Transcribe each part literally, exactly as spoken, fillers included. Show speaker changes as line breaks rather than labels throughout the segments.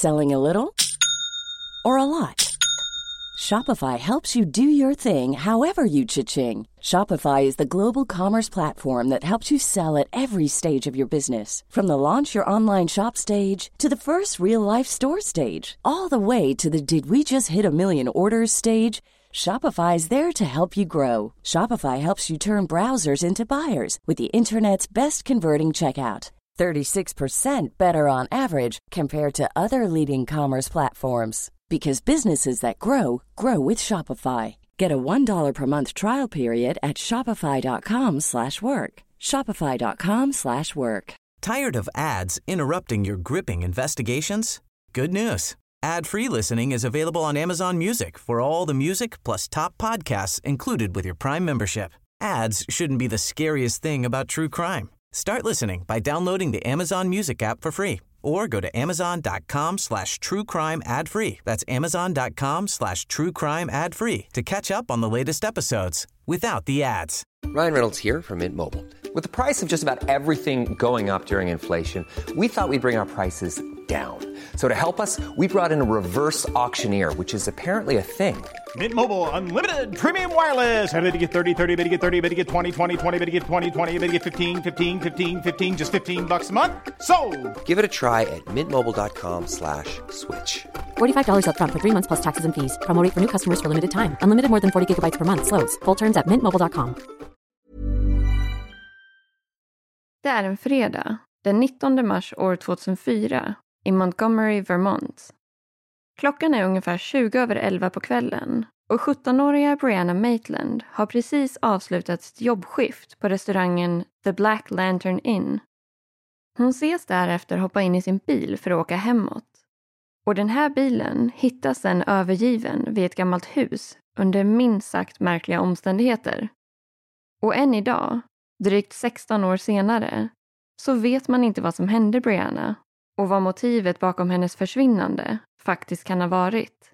Selling a little or a lot? Shopify helps you do your thing however you cha-ching. Shopify is the global commerce platform that helps you sell at every stage of your business. From the launch your online shop stage to the first real-life store stage, all the way to the did we just hit a million orders stage. Shopify is there to help you grow. Shopify helps you turn browsers into buyers with the internet's best converting checkout. thirty-six percent better on average compared to other leading commerce platforms. Because businesses that grow, grow with Shopify. Get a one dollar per month trial period at shopify.com slash work. Shopify.com slash work.
Tired of ads interrupting your gripping investigations? Good news. Ad-free listening is available on Amazon Music for all the music plus top podcasts included with your Prime membership. Ads shouldn't be the scariest thing about true crime. Start listening by downloading the Amazon Music app for free or go to amazon.com slash true crime ad free. That's amazon.com slash true crime ad free to catch up on the latest episodes without the ads.
Ryan Reynolds here from Mint Mobile. With the price of just about everything going up during inflation, we thought we'd bring our prices down. So to help us, we brought in a reverse auctioneer, which is apparently a thing.
Mint Mobile Unlimited Premium Wireless. How to get thirty, thirty, how to get thirty, how to get twenty, twenty, twenty, how to get twenty, twenty, how to get fifteen, fifteen, fifteen, fifteen, just fifteen bucks a month? Sold!
Give it a try at mintmobile.com slash switch.
forty-five dollars up front for three months plus taxes and fees. Promo rate for new customers for limited time. Unlimited more than forty gigabytes per month. Slows full terms at mint mobile dot com.
Det är en fredag, den nittonde mars år tvåtusenfyra, i Montgomery, Vermont. Klockan är ungefär tjugo över elva på kvällen och sjuttonåriga Brianna Maitland har precis avslutat sitt jobbskift på restaurangen The Black Lantern Inn. Hon ses därefter hoppa in i sin bil för att åka hemåt. Och den här bilen hittas sen övergiven vid ett gammalt hus under minst sagt märkliga omständigheter. Och än idag, drygt sexton år senare, så vet man inte vad som hände Brianna och vad motivet bakom hennes försvinnande faktiskt kan ha varit.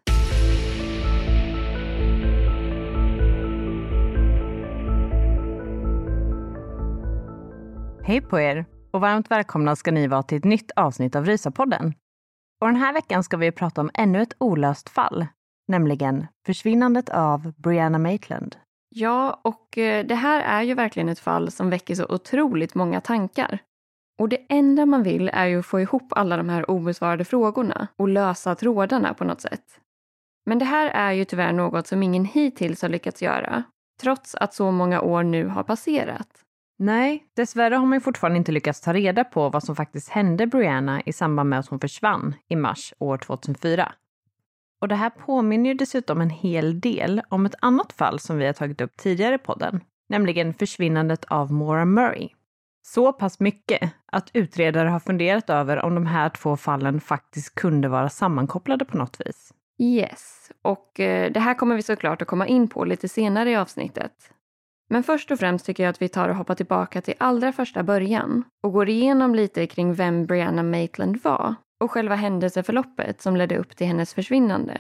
Hej på er och varmt välkomna ska ni vara till ett nytt avsnitt av Rysapodden. Och den här veckan ska vi prata om ännu ett olöst fall, nämligen försvinnandet av Brianna Maitland.
Ja, och det här är ju verkligen ett fall som väcker så otroligt många tankar. Och det enda man vill är ju att få ihop alla de här obesvarade frågorna och lösa trådarna på något sätt. Men det här är ju tyvärr något som ingen hittills har lyckats göra, trots att så många år nu har passerat.
Nej, dessvärre har man ju fortfarande inte lyckats ta reda på vad som faktiskt hände Brianna i samband med att hon försvann i mars år tvåtusenfyra. Och det här påminner ju dessutom en hel del om ett annat fall som vi har tagit upp tidigare i podden, nämligen försvinnandet av Maura Murray. Så pass mycket att utredare har funderat över om de här två fallen faktiskt kunde vara sammankopplade på något vis.
Yes, och eh, det här kommer vi såklart att komma in på lite senare i avsnittet. Men först och främst tycker jag att vi tar och hoppar tillbaka till allra första början och går igenom lite kring vem Brianna Maitland var och själva händelseförloppet som ledde upp till hennes försvinnande.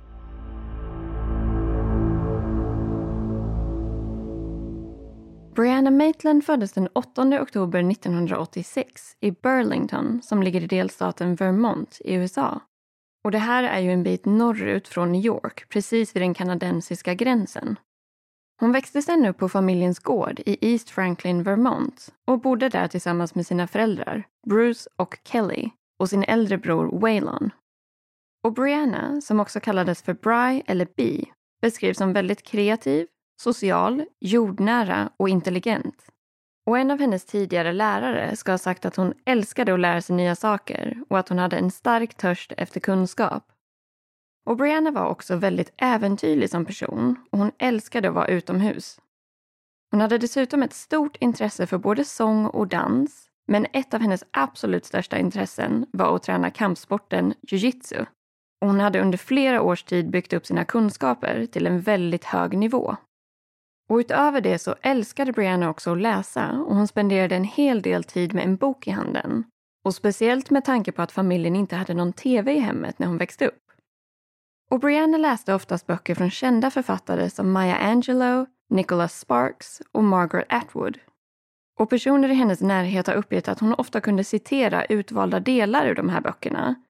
Brianna Maitland föddes den åttonde oktober nittonhundraåttiosex i Burlington som ligger i delstaten Vermont i U S A. Och det här är ju en bit norrut från New York, precis vid den kanadensiska gränsen. Hon växte sedan upp på familjens gård i East Franklin, Vermont och bodde där tillsammans med sina föräldrar, Bruce och Kelly, och sin äldre bror Waylon. Och Brianna, som också kallades för Bri eller Bee, beskrivs som väldigt kreativ, social, jordnära och intelligent. Och en av hennes tidigare lärare ska ha sagt att hon älskade att lära sig nya saker och att hon hade en stark törst efter kunskap. Och Brianna var också väldigt äventyrlig som person och hon älskade att vara utomhus. Hon hade dessutom ett stort intresse för både sång och dans, men ett av hennes absolut största intressen var att träna kampsporten jiu-jitsu. Och hon hade under flera års tid byggt upp sina kunskaper till en väldigt hög nivå. Och utöver det så älskade Brianna också att läsa och hon spenderade en hel del tid med en bok i handen. Och speciellt med tanke på att familjen inte hade någon tv i hemmet när hon växte upp. Och Brianna läste oftast böcker från kända författare som Maya Angelou, Nicholas Sparks och Margaret Atwood. Och personer i hennes närhet har uppgett att hon ofta kunde citera utvalda delar ur de här böckerna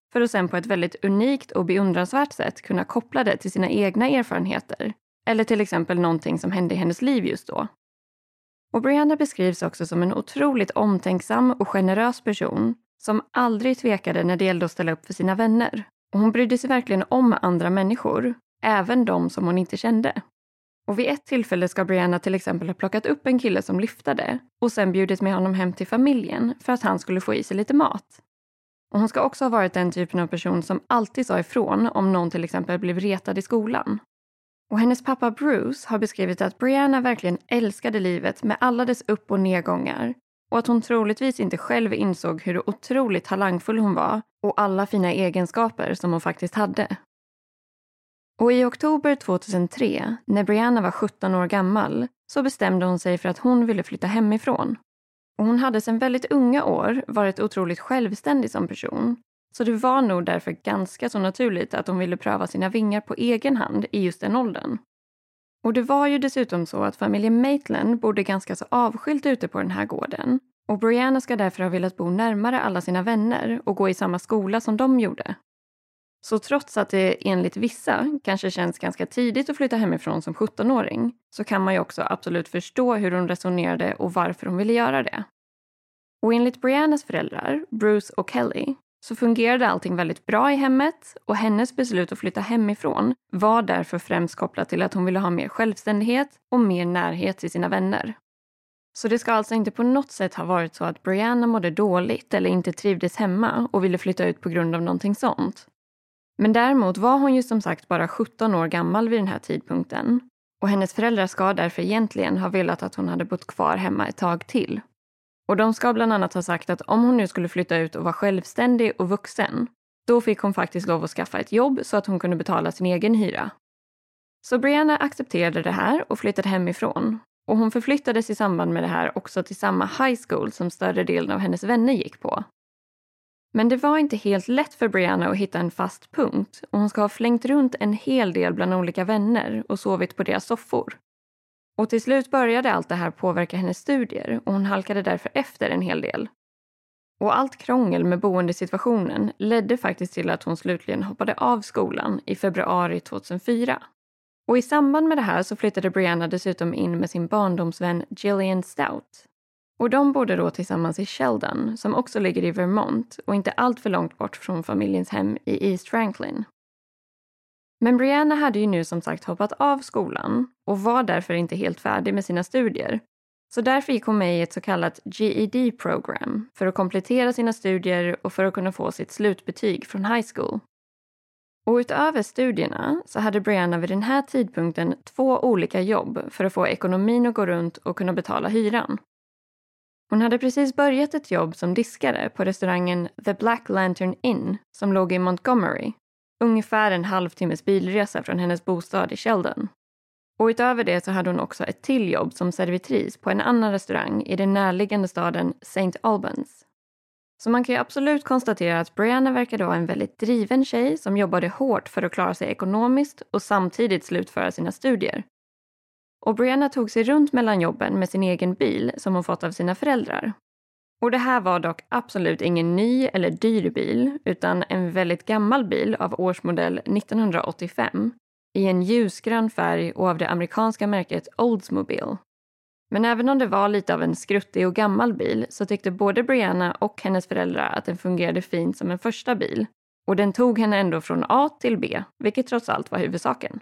för att sen på ett väldigt unikt och beundransvärt sätt kunna koppla det till sina egna erfarenheter eller till exempel någonting som hände i hennes liv just då. Och Brianna beskrivs också som en otroligt omtänksam och generös person som aldrig tvekade när det gällde att ställa upp för sina vänner. Och hon brydde sig verkligen om andra människor, även de som hon inte kände. Och vid ett tillfälle ska Brianna till exempel ha plockat upp en kille som lyftade och sen bjudit med honom hem till familjen för att han skulle få i sig lite mat. Och hon ska också ha varit den typen av person som alltid sa ifrån om någon till exempel blev retad i skolan. Och hennes pappa Bruce har beskrivit att Brianna verkligen älskade livet med alla dess upp- och nedgångar och att hon troligtvis inte själv insåg hur otroligt talangfull hon var och alla fina egenskaper som hon faktiskt hade. Och i oktober tjugohundratre, när Brianna var sjutton år gammal, så bestämde hon sig för att hon ville flytta hemifrån. Och hon hade sedan väldigt unga år varit otroligt självständig som person. Så det var nog därför ganska så naturligt att hon ville pröva sina vingar på egen hand i just den åldern. Och det var ju dessutom så att familjen Maitland bodde ganska så avskilt ute på den här gården. Och Brianna ska därför ha velat bo närmare alla sina vänner och gå i samma skola som de gjorde. Så trots att det enligt vissa kanske känns ganska tidigt att flytta hemifrån som sjuttonåring så kan man ju också absolut förstå hur hon resonerade och varför hon ville göra det. Och enligt Briannas föräldrar, Bruce och Kelly, så fungerade allting väldigt bra i hemmet och hennes beslut att flytta hemifrån var därför främst kopplat till att hon ville ha mer självständighet och mer närhet till sina vänner. Så det ska alltså inte på något sätt ha varit så att Brianna mådde dåligt eller inte trivdes hemma och ville flytta ut på grund av någonting sånt. Men däremot var hon ju som sagt bara sjutton år gammal vid den här tidpunkten och hennes föräldrar ska därför egentligen ha velat att hon hade bott kvar hemma ett tag till. Och de ska bland annat ha sagt att om hon nu skulle flytta ut och vara självständig och vuxen, då fick hon faktiskt lov att skaffa ett jobb så att hon kunde betala sin egen hyra. Så Brianna accepterade det här och flyttade hemifrån. Och hon förflyttades i samband med det här också till samma high school som större delen av hennes vänner gick på. Men det var inte helt lätt för Brianna att hitta en fast punkt och hon ska ha flängt runt en hel del bland olika vänner och sovit på deras soffor. Och till slut började allt det här påverka hennes studier och hon halkade därför efter en hel del. Och allt krångel med boendesituationen ledde faktiskt till att hon slutligen hoppade av skolan i februari tjugohundrafyra. Och i samband med det här så flyttade Brianna dessutom in med sin barndomsvän Gillian Stout. Och de bodde då tillsammans i Sheldon som också ligger i Vermont och inte allt för långt bort från familjens hem i East Franklin. Men Brianna hade ju nu som sagt hoppat av skolan och var därför inte helt färdig med sina studier. Så därför gick hon med i ett så kallat G E D-program för att komplettera sina studier och för att kunna få sitt slutbetyg från high school. Och utöver studierna så hade Brianna vid den här tidpunkten två olika jobb för att få ekonomin att gå runt och kunna betala hyran. Hon hade precis börjat ett jobb som diskare på restaurangen The Black Lantern Inn som låg i Montgomery. Ungefär en halvtimmes bilresa från hennes bostad i Sheldon. Och utöver det så hade hon också ett till jobb som servitris på en annan restaurang i den närliggande staden Saint Albans. Så man kan ju absolut konstatera att Brianna verkade vara en väldigt driven tjej som jobbade hårt för att klara sig ekonomiskt och samtidigt slutföra sina studier. Och Brianna tog sig runt mellan jobben med sin egen bil som hon fått av sina föräldrar. Och det här var dock absolut ingen ny eller dyr bil utan en väldigt gammal bil av årsmodell nittonhundraåttiofem i en ljusgrön färg och av det amerikanska märket Oldsmobile. Men även om det var lite av en skruttig och gammal bil så tyckte både Brianna och hennes föräldrar att den fungerade fint som en första bil. Och den tog henne ändå från A till B, vilket trots allt var huvudsaken.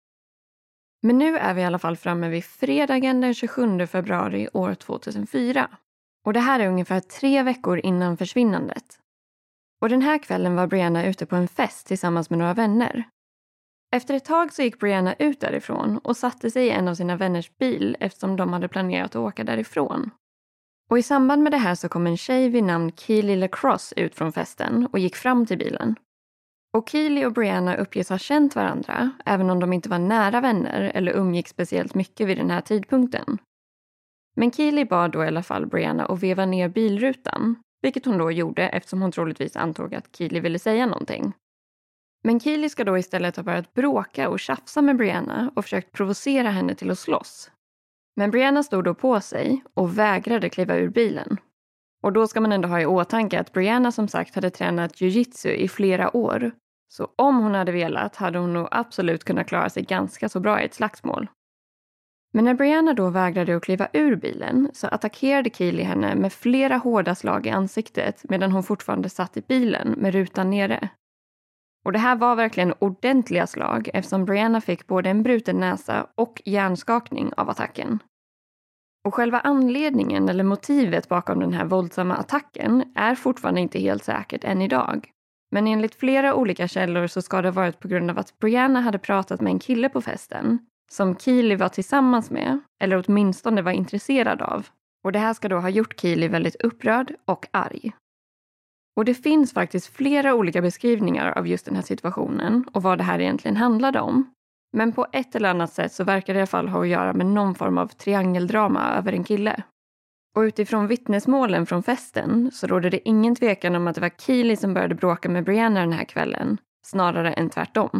Men nu är vi i alla fall framme vid fredagen den tjugosjunde februari år tvåtusenfyra. Och det här är ungefär tre veckor innan försvinnandet. Och den här kvällen var Brianna ute på en fest tillsammans med några vänner. Efter ett tag så gick Brianna ut därifrån och satte sig i en av sina vänners bil eftersom de hade planerat att åka därifrån. Och i samband med det här så kom en tjej vid namn Keely LaCrosse ut från festen och gick fram till bilen. Och Keely och Brianna uppges ha känt varandra även om de inte var nära vänner eller umgick speciellt mycket vid den här tidpunkten. Men Keely bad då i alla fall Brianna att veva ner bilrutan, vilket hon då gjorde eftersom hon troligtvis antog att Keely ville säga någonting. Men Keely ska då istället ha börjat bråka och tjafsa med Brianna och försökt provocera henne till att slåss. Men Brianna stod då på sig och vägrade kliva ur bilen. Och då ska man ändå ha i åtanke att Brianna som sagt hade tränat jiu-jitsu i flera år. Så om hon hade velat hade hon nog absolut kunnat klara sig ganska så bra i ett slagsmål. Men när Brianna då vägrade att kliva ur bilen så attackerade Keely henne med flera hårda slag i ansiktet medan hon fortfarande satt i bilen med rutan nere. Och det här var verkligen ordentliga slag eftersom Brianna fick både en bruten näsa och hjärnskakning av attacken. Och själva anledningen eller motivet bakom den här våldsamma attacken är fortfarande inte helt säkert än idag. Men enligt flera olika källor så ska det ha varit på grund av att Brianna hade pratat med en kille på festen som Keely var tillsammans med, eller åtminstone var intresserad av. Och det här ska då ha gjort Keely väldigt upprörd och arg. Och det finns faktiskt flera olika beskrivningar av just den här situationen och vad det här egentligen handlade om. Men på ett eller annat sätt så verkar det i alla fall ha att göra med någon form av triangeldrama över en kille. Och utifrån vittnesmålen från festen så råder det ingen tvekan om att det var Keely som började bråka med Brianna den här kvällen, snarare än tvärtom.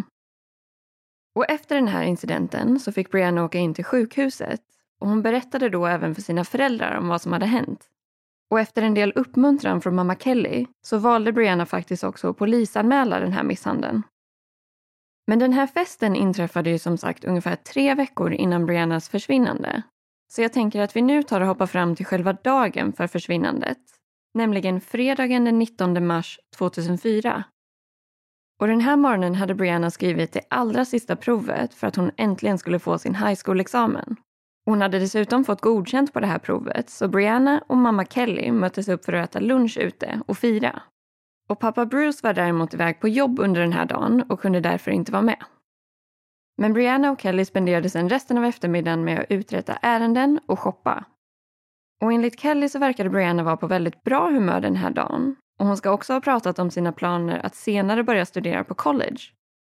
Och efter den här incidenten så fick Brianna åka in till sjukhuset och hon berättade då även för sina föräldrar om vad som hade hänt. Och efter en del uppmuntran från mamma Kelly så valde Brianna faktiskt också att polisanmäla den här misshandeln. Men den här festen inträffade ju som sagt ungefär tre veckor innan Briannas försvinnande. Så jag tänker att vi nu tar och hoppar fram till själva dagen för försvinnandet. Nämligen fredagen den nittonde mars tvåtusenfyra. Och den här morgonen hade Brianna skrivit det allra sista provet för att hon äntligen skulle få sin high school-examen. Hon hade dessutom fått godkänt på det här provet så Brianna och mamma Kelly möttes upp för att äta lunch ute och fira. Och pappa Bruce var däremot iväg på jobb under den här dagen och kunde därför inte vara med. Men Brianna och Kelly spenderade sedan resten av eftermiddagen med att uträtta ärenden och shoppa. Och enligt Kelly så verkade Brianna vara på väldigt bra humör den här dagen. Och hon ska också ha pratat om sina planer att senare börja studera på college.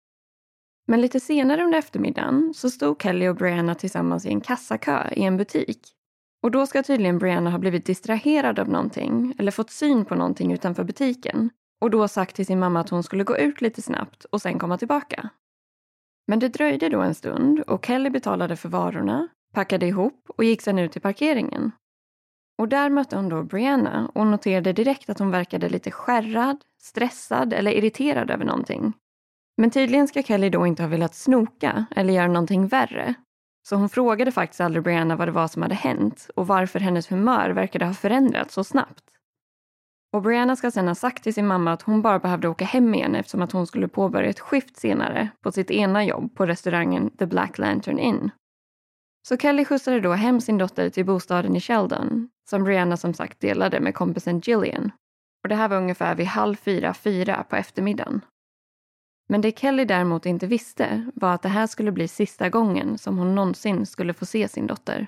Men lite senare under eftermiddagen så stod Kelly och Brianna tillsammans i en kassakö i en butik. Och då ska tydligen Brianna ha blivit distraherad av någonting eller fått syn på någonting utanför butiken. Och då sagt till sin mamma att hon skulle gå ut lite snabbt och sen komma tillbaka. Men det dröjde då en stund och Kelly betalade för varorna, packade ihop och gick sedan ut till parkeringen. Och där mötte hon då Brianna och noterade direkt att hon verkade lite skärrad, stressad eller irriterad över någonting. Men tydligen ska Kelly då inte ha velat snoka eller göra någonting värre. Så hon frågade faktiskt aldrig Brianna vad det var som hade hänt och varför hennes humör verkade ha förändrats så snabbt. Och Brianna ska sedan ha sagt till sin mamma att hon bara behövde åka hem igen eftersom att hon skulle påbörja ett skift senare på sitt ena jobb på restaurangen The Black Lantern Inn. Så Kelly skjutsade då hem sin dotter till bostaden i Sheldon som Brianna som sagt delade med kompisen Jillian. Och det här var ungefär vid halv fyra, fyra på eftermiddagen. Men det Kelly däremot inte visste var att det här skulle bli sista gången som hon någonsin skulle få se sin dotter.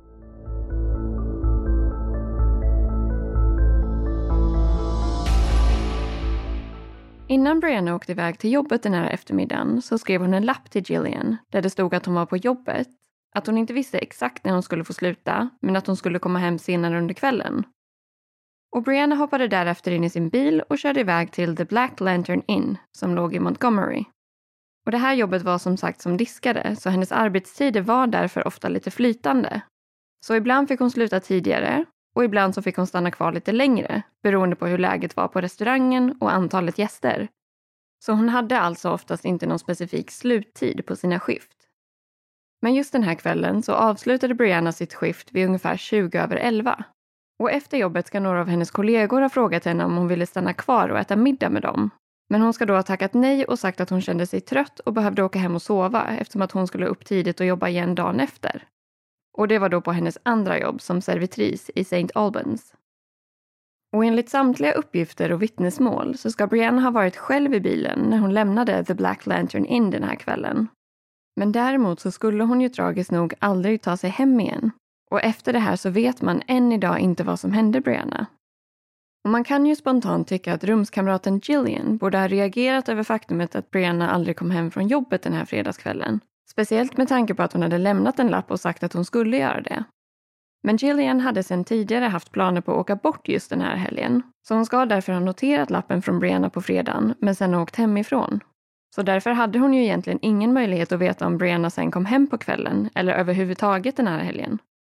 Innan Brianna åkte iväg till jobbet den här eftermiddagen så skrev hon en lapp till Jillian där det stod att hon var på jobbet, att hon inte visste exakt när hon skulle få sluta men att hon skulle komma hem senare under kvällen. Och Brianna hoppade därefter in i sin bil och körde iväg till The Black Lantern Inn som låg i Montgomery. Och det här jobbet var som sagt som diskare så hennes arbetstider var därför ofta lite flytande. Så ibland fick hon sluta tidigare och ibland så fick hon stanna kvar lite längre beroende på hur läget var på restaurangen och antalet gäster. Så hon hade alltså oftast inte någon specifik sluttid på sina skift. Men just den här kvällen så avslutade Brianna sitt skift vid ungefär tjugo över elva. Och efter jobbet ska några av hennes kollegor ha frågat henne om hon ville stanna kvar och äta middag med dem. Men hon ska då ha tackat nej och sagt att hon kände sig trött och behövde åka hem och sova eftersom att hon skulle upp tidigt och jobba igen dagen efter. Och det var då på hennes andra jobb som servitris i Saint Albans. Och enligt samtliga uppgifter och vittnesmål så ska Brianna ha varit själv i bilen när hon lämnade The Black Lantern Inn den här kvällen. Men däremot så skulle hon ju tragiskt nog aldrig ta sig hem igen. Och efter det här så vet man än idag inte vad som hände Brianna. Och man kan ju spontant tycka att rumskamraten Jillian borde ha reagerat över faktumet att Brianna aldrig kom hem från jobbet den här fredagskvällen. Speciellt med tanke på att hon hade lämnat en lapp och sagt att hon skulle göra det. Men Jillian hade sedan tidigare haft planer på att åka bort just den här helgen. Så hon ska därför ha noterat lappen från Brianna på fredagen men sen åkt hemifrån. Så därför hade hon ju egentligen ingen möjlighet att veta om Brianna sen kom hem på kvällen eller överhuvudtaget den här helgen.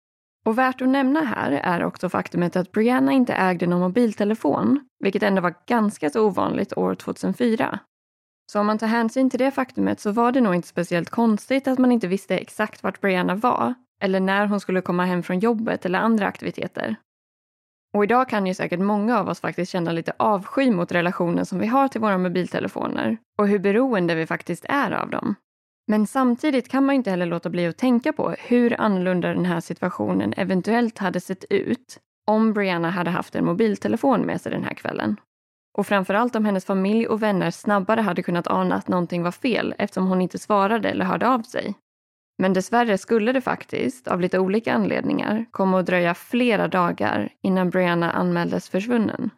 Och värt att nämna här är också faktumet att Brianna inte ägde någon mobiltelefon, vilket ändå var ganska så ovanligt år tjugohundrafyra. Så om man tar hänsyn till det faktumet så var det nog inte speciellt konstigt att man inte visste exakt vart Brianna var, eller när hon skulle komma hem från jobbet eller andra aktiviteter. Och idag kan ju säkert många av oss faktiskt känna lite avsky mot relationen som vi har till våra mobiltelefoner och hur beroende vi faktiskt är av dem. Men samtidigt kan man inte heller låta bli att tänka på hur annorlunda den här situationen eventuellt hade sett ut om Brianna hade haft en mobiltelefon med sig den här kvällen. Och framförallt om hennes familj och vänner snabbare hade kunnat ana att någonting var fel eftersom hon inte svarade eller hörde av sig. Men dessvärre skulle det faktiskt, av lite olika anledningar, komma att dröja flera dagar innan Brianna anmäldes försvunnen.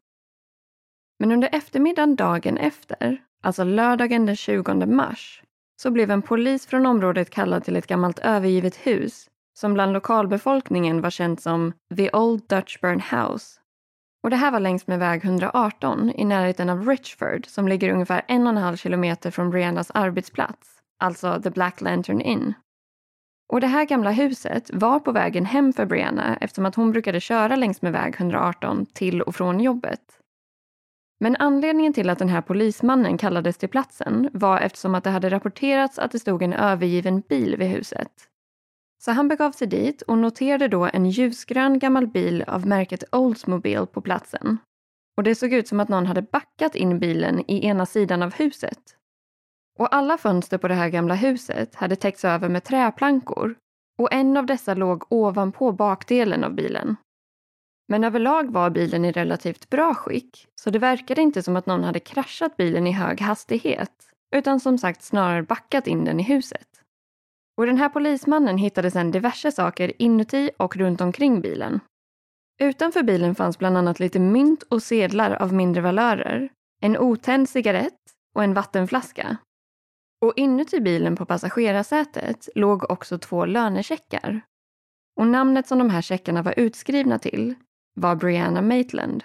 Men under eftermiddagen dagen efter, alltså lördagen den tjugonde mars, så blev en polis från området kallad till ett gammalt övergivet hus som bland lokalbefolkningen var känt som The Old Dutchburn House. Och det här var längs med väg hundraarton i närheten av Richford som ligger ungefär en och en halv kilometer från Briannas arbetsplats, alltså The Black Lantern Inn. Och det här gamla huset var på vägen hem för Brianna eftersom att hon brukade köra längs med väg hundraarton till och från jobbet. Men anledningen till att den här polismannen kallades till platsen var eftersom att det hade rapporterats att det stod en övergiven bil vid huset. Så han begav sig dit och noterade då en ljusgrön gammal bil av märket Oldsmobile på platsen. Och det såg ut som att någon hade backat in bilen i ena sidan av huset. Och alla fönster på det här gamla huset hade täckts över med träplankor och en av dessa låg ovanpå bakdelen av bilen. Men överlag var bilen i relativt bra skick så det verkade inte som att någon hade kraschat bilen i hög hastighet utan som sagt snarare backat in den i huset. Och den här polismannen hittade sedan diverse saker inuti och runt omkring bilen. Utanför bilen fanns bland annat lite mynt och sedlar av mindre valörer, en otänd cigarett och en vattenflaska. Och inuti bilen på passagerarsätet låg också två lönecheckar. Och namnet som de här checkarna var utskrivna till var Brianna Maitland.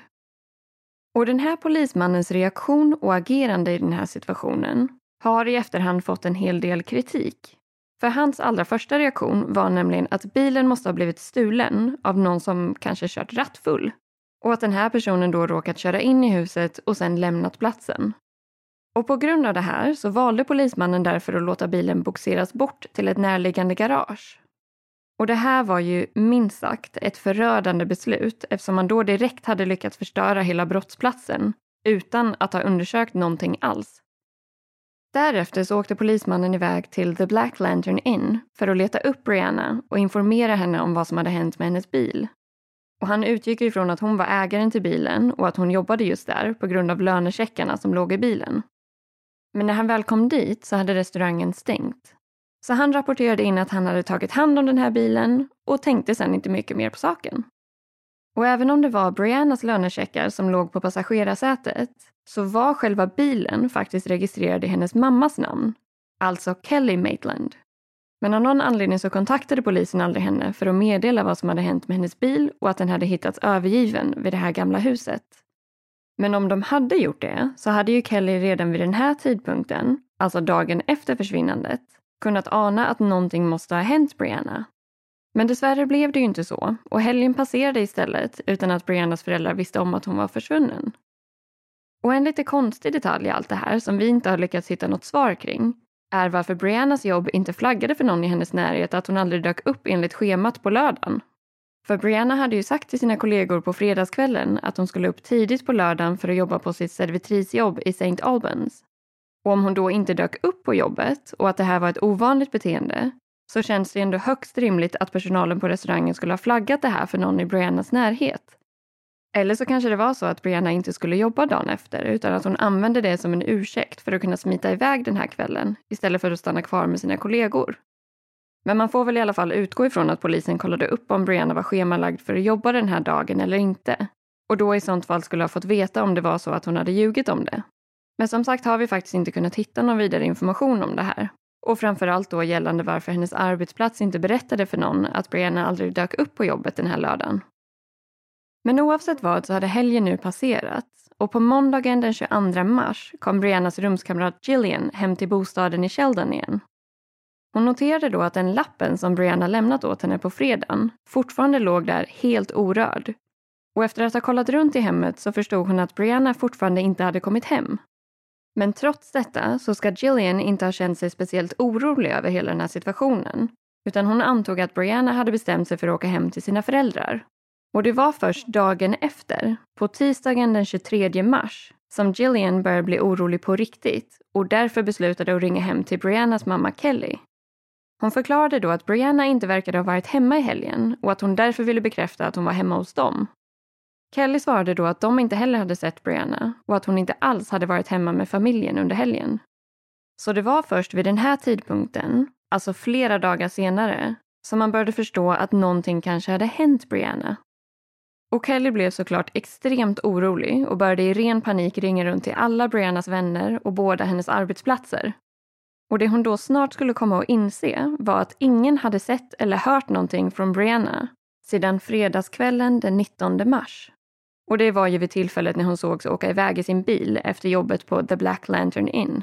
Och den här polismannens reaktion och agerande i den här situationen har i efterhand fått en hel del kritik. För hans allra första reaktion var nämligen att bilen måste ha blivit stulen av någon som kanske kört rattfull. Och att den här personen då råkat köra in i huset och sedan lämnat platsen. Och på grund av det här så valde polismannen därför att låta bilen boxeras bort till ett närliggande garage. Och det här var ju minst sagt ett förödande beslut eftersom man då direkt hade lyckats förstöra hela brottsplatsen utan att ha undersökt någonting alls. Därefter så åkte polismannen iväg till The Black Lantern Inn för att leta upp Brianna och informera henne om vad som hade hänt med hennes bil. Och han utgick ifrån att hon var ägaren till bilen och att hon jobbade just där på grund av lönecheckarna som låg i bilen. Men när han väl kom dit så hade restaurangen stängt. Så han rapporterade in att han hade tagit hand om den här bilen och tänkte sedan inte mycket mer på saken. Och även om det var Briannas lönecheckar som låg på passagerarsätet så var själva bilen faktiskt registrerad i hennes mammas namn, alltså Kelly Maitland. Men av någon anledning så kontaktade polisen aldrig henne för att meddela vad som hade hänt med hennes bil och att den hade hittats övergiven vid det här gamla huset. Men om de hade gjort det så hade ju Kelly redan vid den här tidpunkten, alltså dagen efter försvinnandet, kunnat ana att någonting måste ha hänt Brianna. Men dessvärre blev det ju inte så och helgen passerade istället utan att Briannas föräldrar visste om att hon var försvunnen. Och en lite konstig detalj i allt det här som vi inte har lyckats hitta något svar kring är varför Briannas jobb inte flaggade för någon i hennes närhet att hon aldrig dök upp enligt schemat på lördagen. För Brianna hade ju sagt till sina kollegor på fredagskvällen att hon skulle upp tidigt på lördagen för att jobba på sitt servitrisjobb i Saint Albans. Och om hon då inte dök upp på jobbet och att det här var ett ovanligt beteende så känns det ändå högst rimligt att personalen på restaurangen skulle ha flaggat det här för någon i Briannas närhet. Eller så kanske det var så att Brianna inte skulle jobba dagen efter utan att hon använde det som en ursäkt för att kunna smita iväg den här kvällen istället för att stanna kvar med sina kollegor. Men man får väl i alla fall utgå ifrån att polisen kollade upp om Brianna var schemalagd för att jobba den här dagen eller inte. Och då i sånt fall skulle ha fått veta om det var så att hon hade ljugit om det. Men som sagt har vi faktiskt inte kunnat hitta någon vidare information om det här. Och framförallt då gällande varför hennes arbetsplats inte berättade för någon att Brianna aldrig dök upp på jobbet den här lördagen. Men oavsett vad så hade helgen nu passerat och på måndagen den tjugoandra mars kom Briannas rumskamrat Gillian hem till bostaden i Sheldon igen. Hon noterade då att den lappen som Brianna lämnat åt henne på fredagen fortfarande låg där helt orörd. Och efter att ha kollat runt i hemmet så förstod hon att Brianna fortfarande inte hade kommit hem. Men trots detta så ska Gillian inte ha känt sig speciellt orolig över hela den här situationen. Utan hon antog att Brianna hade bestämt sig för att åka hem till sina föräldrar. Och det var först dagen efter, på tisdagen den tjugotredje mars, som Gillian började bli orolig på riktigt och därför beslutade att ringa hem till Briannas mamma Kelly. Hon förklarade då att Brianna inte verkade ha varit hemma i helgen och att hon därför ville bekräfta att hon var hemma hos dem. Kelly svarade då att de inte heller hade sett Brianna och att hon inte alls hade varit hemma med familjen under helgen. Så det var först vid den här tidpunkten, alltså flera dagar senare, som man började förstå att någonting kanske hade hänt Brianna. Och Kelly blev såklart extremt orolig och började i ren panik ringa runt till alla Briannas vänner och båda hennes arbetsplatser. Och det hon då snart skulle komma att inse var att ingen hade sett eller hört någonting från Brianna sedan fredagskvällen den nittonde mars. Och det var ju vid tillfället när hon sågs åka iväg i sin bil efter jobbet på The Black Lantern Inn.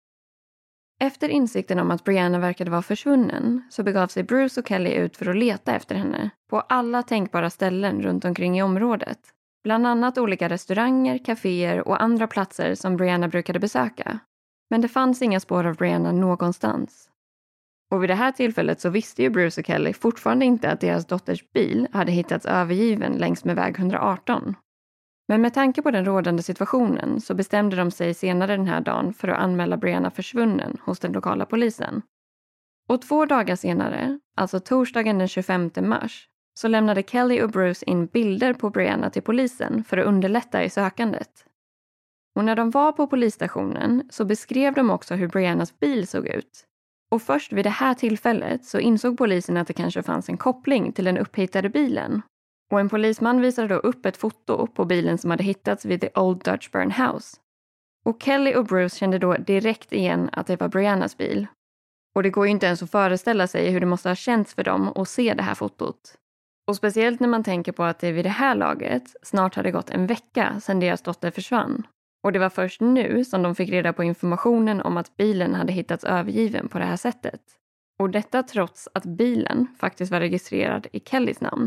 Efter insikten om att Brianna verkade vara försvunnen så begav sig Bruce och Kelly ut för att leta efter henne på alla tänkbara ställen runt omkring i området. Bland annat olika restauranger, kaféer och andra platser som Brianna brukade besöka. Men det fanns inga spår av Brianna någonstans. Och vid det här tillfället så visste ju Bruce och Kelly fortfarande inte att deras dotters bil hade hittats övergiven längs med väg ett hundra arton. Men med tanke på den rådande situationen så bestämde de sig senare den här dagen för att anmäla Brianna försvunnen hos den lokala polisen. Och två dagar senare, alltså torsdagen den tjugofemte mars, så lämnade Kelly och Bruce in bilder på Brianna till polisen för att underlätta i sökandet. Och när de var på polisstationen så beskrev de också hur Briannas bil såg ut. Och först vid det här tillfället så insåg polisen att det kanske fanns en koppling till den upphittade bilen. Och en polisman visade då upp ett foto på bilen som hade hittats vid The Old Dutchburn House. Och Kelly och Bruce kände då direkt igen att det var Briannas bil. Och det går ju inte ens att föreställa sig hur det måste ha känts för dem att se det här fotot. Och speciellt när man tänker på att det vid det här laget snart hade gått en vecka sedan deras dotter försvann. Och det var först nu som de fick reda på informationen om att bilen hade hittats övergiven på det här sättet. Och detta trots att bilen faktiskt var registrerad i Kellys namn.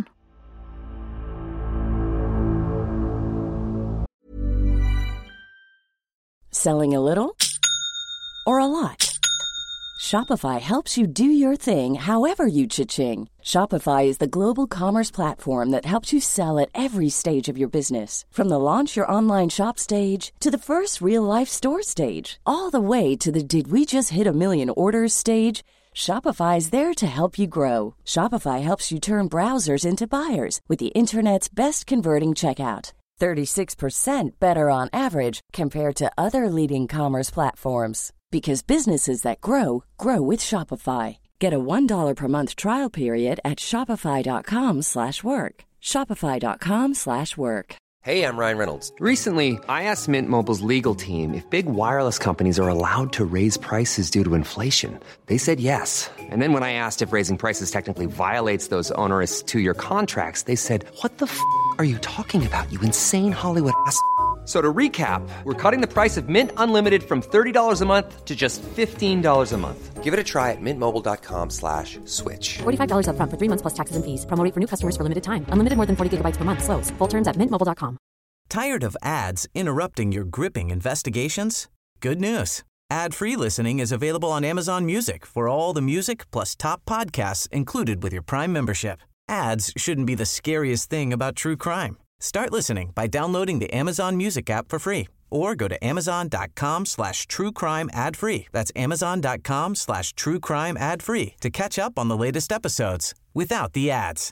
Selling a little or a lot? Shopify helps you do your thing however you cha-ching. Shopify is the global commerce platform that helps you sell at every stage of your business. From the launch your online shop stage to the first real-life store stage, all the way to the did we just hit a million orders stage. Shopify is there to help you grow. Shopify helps you turn browsers into buyers with the internet's best converting checkout. thirty-six percent better on average compared to other leading commerce platforms. Because businesses that grow, grow with Shopify. Get a one dollar per month trial period at shopify.com slash work. Shopify.com slash work.
Hey, I'm Ryan Reynolds. Recently, I asked Mint Mobile's legal team if big wireless companies are allowed to raise prices due to inflation. They said yes. And then when I asked if raising prices technically violates those onerous two-year contracts, they said, what the f*** are you talking about, you insane Hollywood ass f- So to recap, we're cutting the price of Mint Unlimited from thirty dollars a month to just fifteen dollars a month. Give it a try at mintmobile.com slash switch.
forty-five dollars up front for three months plus taxes and fees. Promo rate for new customers for limited time. Unlimited more than forty gigabytes per month. Slows full terms at mint mobile dot com.
Tired of ads interrupting your gripping investigations? Good news. Ad-free listening is available on Amazon Music for all the music plus top podcasts included with your Prime membership. Ads shouldn't be the scariest thing about true crime. Start listening by downloading the Amazon Music app for free or go to amazon.com slash true crime ad free. That's amazon.com slash true crime ad free to catch up on the latest episodes without the ads.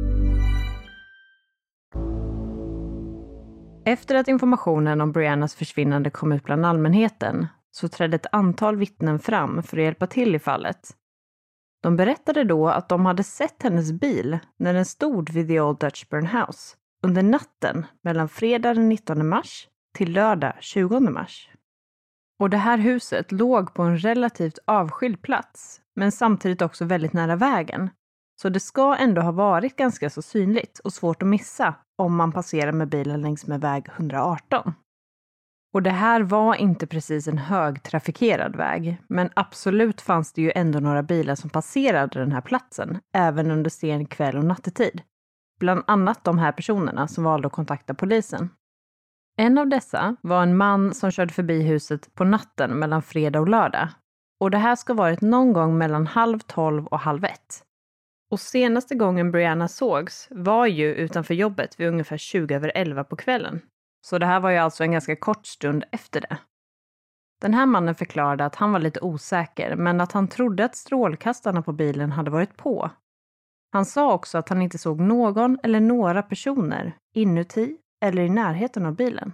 Efter att informationen om Briannas försvinnande kom ut bland allmänheten så trädde ett antal vittnen fram för att hjälpa till i fallet. De berättade då att de hade sett hennes bil när den stod vid The Old Dutchburn House under natten mellan fredag den nittonde mars till lördag tjugonde mars. Och det här huset låg på en relativt avskild plats men samtidigt också väldigt nära vägen. Så det ska ändå ha varit ganska så synligt och svårt att missa om man passerar med bilen längs med väg ett hundra arton. Och det här var inte precis en högtrafikerad väg, men absolut fanns det ju ändå några bilar som passerade den här platsen, även under sen kväll och nattetid. Bland annat de här personerna som valde att kontakta polisen. En av dessa var en man som körde förbi huset på natten mellan fredag och lördag. Och det här ska varit någon gång mellan halv tolv och halv ett. Och senaste gången Brianna sågs var ju utanför jobbet vid ungefär tjugo över elva på kvällen. Så det här var ju alltså en ganska kort stund efter det. Den här mannen förklarade att han var lite osäker, men att han trodde att strålkastarna på bilen hade varit på. Han sa också att han inte såg någon eller några personer inuti eller i närheten av bilen.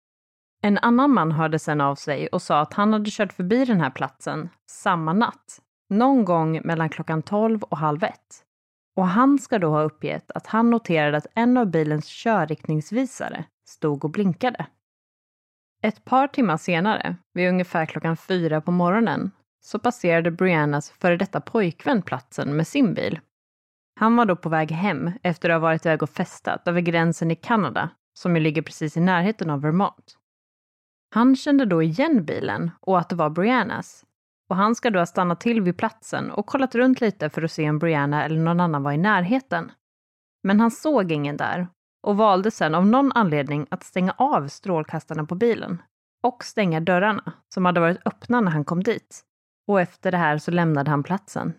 En annan man hörde sedan av sig och sa att han hade kört förbi den här platsen samma natt, någon gång mellan klockan tolv och halv ett. Och han ska då ha uppgett att han noterade att en av bilens körriktningsvisare stod och blinkade. Ett par timmar senare, vid ungefär klockan fyra på morgonen, så passerade Briannas före detta pojkvän platsen med sin bil. Han var då på väg hem efter att ha varit iväg och festat över gränsen i Kanada, som ju ligger precis i närheten av Vermont. Han kände då igen bilen och att det var Briannas. Och han ska då ha stannat till vid platsen och kollat runt lite för att se om Brianna eller någon annan var i närheten. Men han såg ingen där och valde sedan av någon anledning att stänga av strålkastarna på bilen och stänga dörrarna som hade varit öppna när han kom dit. Och efter det här så lämnade han platsen.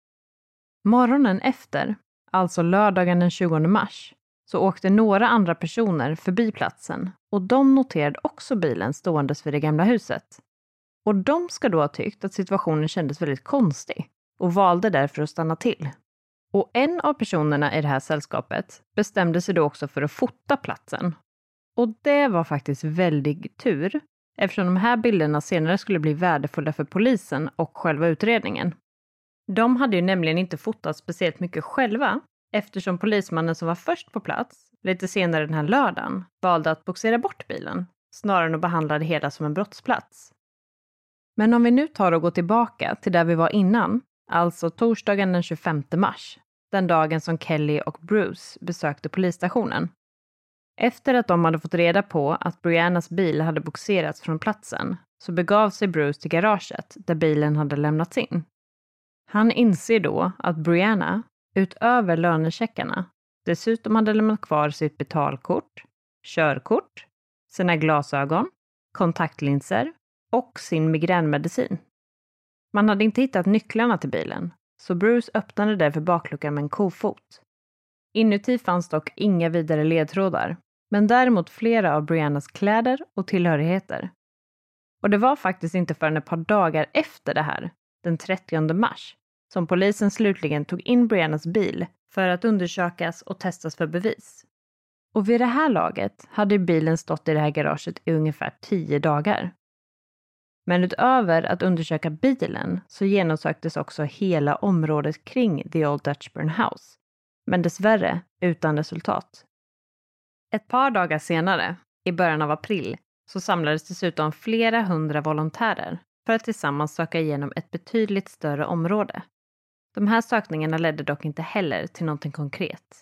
Morgonen efter, alltså lördagen den tjugonde mars, så åkte några andra personer förbi platsen och de noterade också bilen ståendes vid det gamla huset. Och de ska då ha tyckt att situationen kändes väldigt konstig och valde därför att stanna till. Och en av personerna i det här sällskapet bestämde sig då också för att fota platsen. Och det var faktiskt väldigt tur, eftersom de här bilderna senare skulle bli värdefulla för polisen och själva utredningen. De hade ju nämligen inte fotat speciellt mycket själva, eftersom polismannen som var först på plats, lite senare den här lördagen, valde att boxera bort bilen, snarare än att behandla det hela som en brottsplats. Men om vi nu tar och går tillbaka till där vi var innan, alltså torsdagen den tjugofemte mars, den dagen som Kelly och Bruce besökte polisstationen. Efter att de hade fått reda på att Briannas bil hade boxerats från platsen så begav sig Bruce till garaget där bilen hade lämnats in. Han inser då att Brianna, utöver lönecheckarna, dessutom hade lämnat kvar sitt betalkort, körkort, sina glasögon, kontaktlinser och sin migränmedicin. Man hade inte hittat nycklarna till bilen, så Bruce öppnade därför bakluckan med en kofot. Inuti fanns dock inga vidare ledtrådar, men däremot flera av Briannas kläder och tillhörigheter. Och det var faktiskt inte förrän ett par dagar efter det här, den trettionde mars, som polisen slutligen tog in Briannas bil för att undersökas och testas för bevis. Och vid det här laget hade bilen stått i det här garaget i ungefär tio dagar. Men utöver att undersöka bilen så genomsöktes också hela området kring The Old Dutchburn House. Men dessvärre utan resultat. Ett par dagar senare, i början av april, så samlades dessutom flera hundra volontärer för att tillsammans söka igenom ett betydligt större område. De här sökningarna ledde dock inte heller till någonting konkret.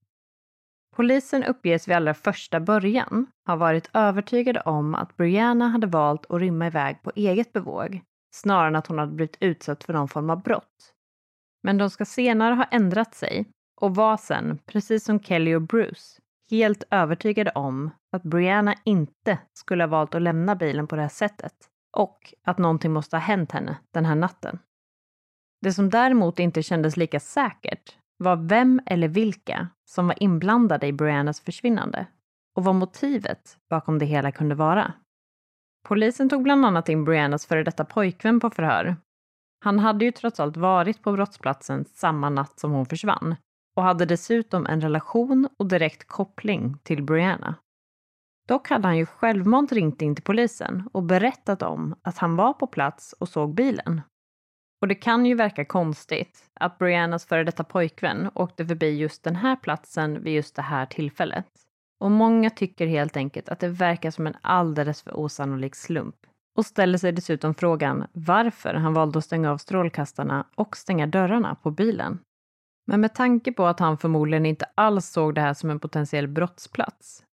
Polisen uppges vid allra första början ha varit övertygade om att Brianna hade valt att rymma iväg på eget bevåg, snarare än att hon hade blivit utsatt för någon form av brott. Men de ska senare ha ändrat sig och var sen, precis som Kelly och Bruce, helt övertygade om att Brianna inte skulle ha valt att lämna bilen på det här sättet och att någonting måste ha hänt henne den här natten. Det som däremot inte kändes lika säkert var vem eller vilka som var inblandade i Briannas försvinnande och vad motivet bakom det hela kunde vara. Polisen tog bland annat in Briannas före detta pojkvän på förhör. Han hade ju trots allt varit på brottsplatsen samma natt som hon försvann och hade dessutom en relation och direkt koppling till Brianna. Dock hade han ju självmant ringt in till polisen och berättat om att han var på plats och såg bilen. Och det kan ju verka konstigt att Briannas före detta pojkvän åkte förbi just den här platsen vid just det här tillfället. Och många tycker helt enkelt att det verkar som en alldeles för osannolik slump. Och ställer sig dessutom frågan varför han valde att stänga av strålkastarna och stänga dörrarna på bilen. Men med tanke på att han förmodligen inte alls såg det här som en potentiell brottsplats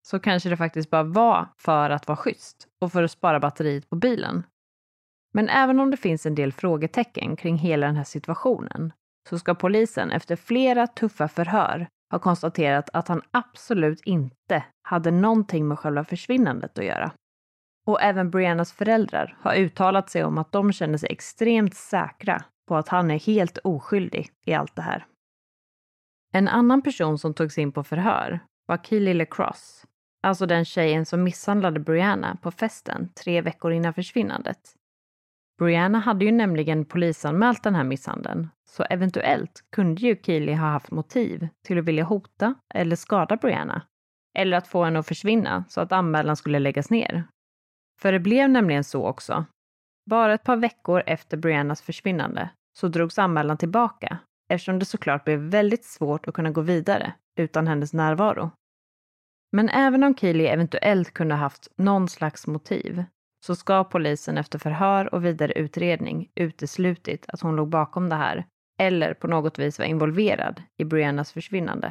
så kanske det faktiskt bara var för att vara schysst och för att spara batteriet på bilen. Men även om det finns en del frågetecken kring hela den här situationen så ska polisen efter flera tuffa förhör ha konstaterat att han absolut inte hade någonting med själva försvinnandet att göra. Och även Briannas föräldrar har uttalat sig om att de känner sig extremt säkra på att han är helt oskyldig i allt det här. En annan person som togs in på förhör var Keely LaCrosse, alltså den tjejen som misshandlade Brianna på festen tre veckor innan försvinnandet. Brianna hade ju nämligen polisanmält den här misshandeln, så eventuellt kunde ju Keely ha haft motiv till att vilja hota eller skada Brianna, eller att få henne att försvinna så att anmälan skulle läggas ner. För det blev nämligen så också. Bara ett par veckor efter Briannas försvinnande så drogs anmälan tillbaka, eftersom det såklart blev väldigt svårt att kunna gå vidare utan hennes närvaro. Men även om Keely eventuellt kunde ha haft någon slags motiv så ska polisen efter förhör och vidare utredning uteslutit att hon låg bakom det här eller på något vis var involverad i Briannas försvinnande.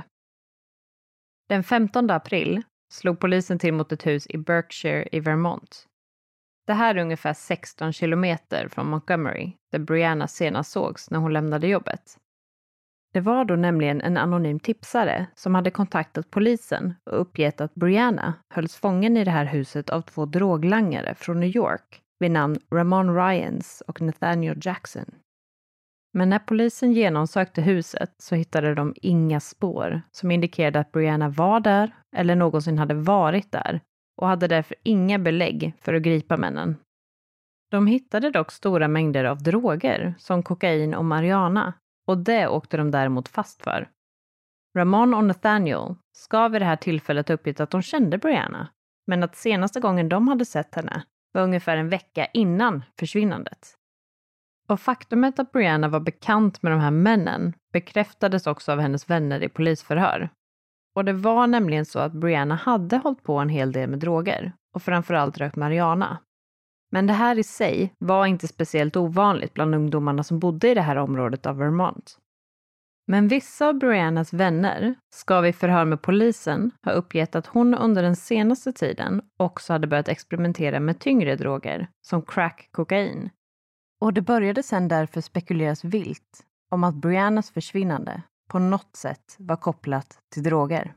Den femtonde april slog polisen till mot ett hus i Berkshire i Vermont. Det här är ungefär sexton kilometer från Montgomery där Brianna senast sågs när hon lämnade jobbet. Det var då nämligen en anonym tipsare som hade kontaktat polisen och uppgett att Brianna hölls fången i det här huset av två droglangare från New York vid namn Ramon Ryans och Nathaniel Jackson. Men när polisen genomsökte huset så hittade de inga spår som indikerade att Brianna var där eller någonsin hade varit där och hade därför inga belägg för att gripa männen. De hittade dock stora mängder av droger som kokain och marijuana och det åkte de däremot fast för. Ramon och Nathaniel ska vid det här tillfället uppgett att de kände Brianna, men att senaste gången de hade sett henne var ungefär en vecka innan försvinnandet. Och faktumet att Brianna var bekant med de här männen bekräftades också av hennes vänner i polisförhör. Och det var nämligen så att Brianna hade hållit på en hel del med droger och framförallt rökt marijuana. Men det här i sig var inte speciellt ovanligt bland ungdomarna som bodde i det här området av Vermont. Men vissa av Briannas vänner ska vid förhör med polisen ha uppgett att hon under den senaste tiden också hade börjat experimentera med tyngre droger som crack-kokain. Och det började sedan därför spekuleras vilt om att Briannas försvinnande på något sätt var kopplat till droger.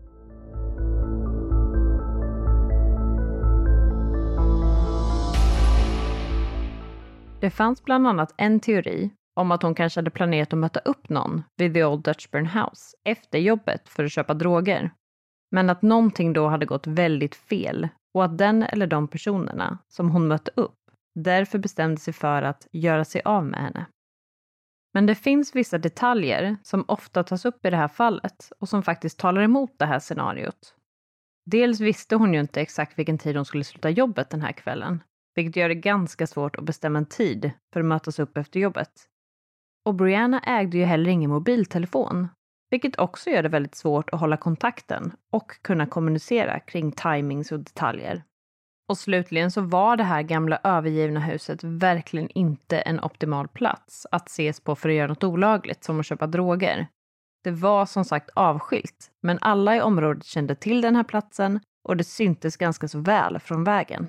Det fanns bland annat en teori om att hon kanske hade planerat att möta upp någon vid The Old Dutchburn House efter jobbet för att köpa droger. Men att någonting då hade gått väldigt fel och att den eller de personerna som hon mötte upp därför bestämde sig för att göra sig av med henne. Men det finns vissa detaljer som ofta tas upp i det här fallet och som faktiskt talar emot det här scenariot. Dels visste hon ju inte exakt vilken tid hon skulle sluta jobbet den här kvällen, vilket gör det ganska svårt att bestämma en tid för att mötas upp efter jobbet. Och Brianna ägde ju heller ingen mobiltelefon, vilket också gör det väldigt svårt att hålla kontakten och kunna kommunicera kring timings och detaljer. Och slutligen så var det här gamla övergivna huset verkligen inte en optimal plats att ses på för att göra något olagligt som att köpa droger. Det var som sagt avskilt, men alla i området kände till den här platsen och det syntes ganska så väl från vägen.